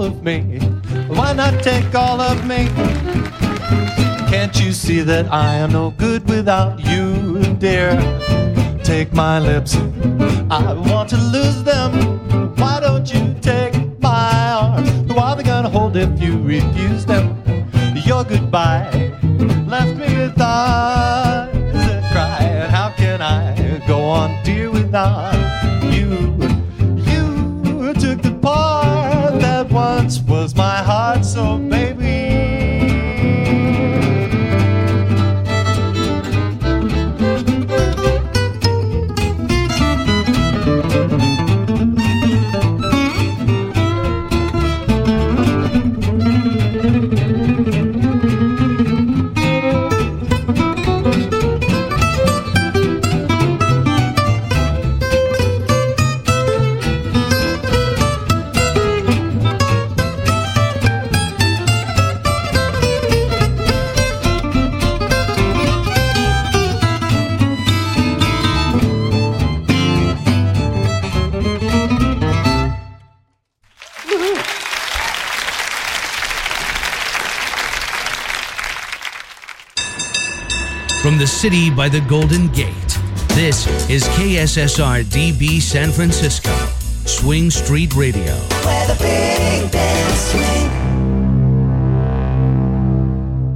of me? Why not take all of me? Can't you see that I am no good without you, dear? Take my lips, I want to lose them. Why don't you take my arms? Who are they gonna hold if you refuse them? Your goodbye left me with eyes that cry. And how can I go on, dear, without you? You took the part that once was my heart, so baby. From the city by the Golden Gate, this is KSSR-DB San Francisco, Swing Street Radio. Where the big bands swing.